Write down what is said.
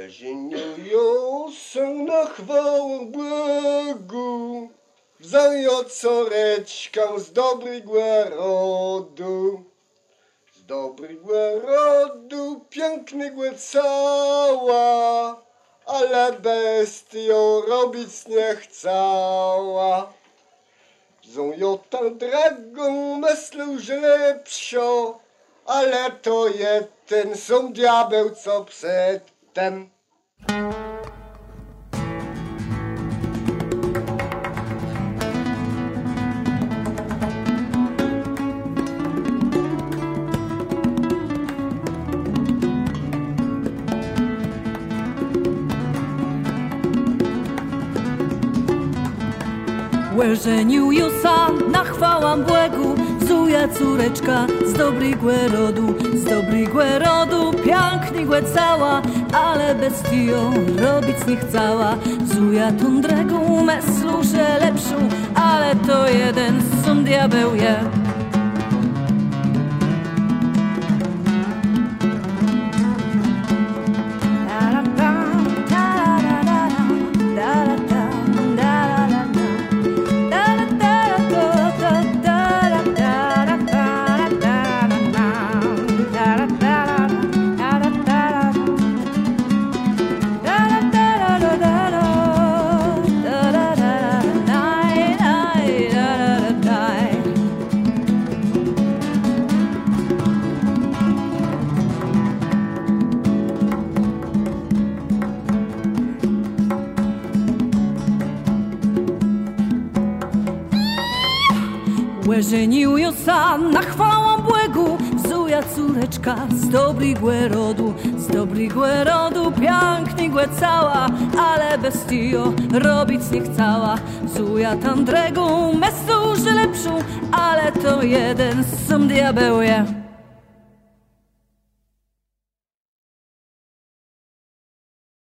Żeniują się na chwałę Bogu, wzają córeczkę z dobrego rodu. Z dobrego rodu pięknego cała, ale bestią robić nie chcała. Wzają tam dragą myślą, że lepszą, ale to jeden są diabeł co przedtem. Żenił Jusa na chwałę błegu, zuja córeczka z dobrego rodu, pięknego cała, ale bestią robić nie chcała. Zuja tundrego myślu, że lepszą, ale to jeden sum diabeł je. Żenił Jusa na chwałę błegu, zuja córeczka z dobrego rodu, pięknego cała, ale bestio robić nie chcała. Zuja tandrego myślą, że lepszą, ale to jeden sam diabeł je.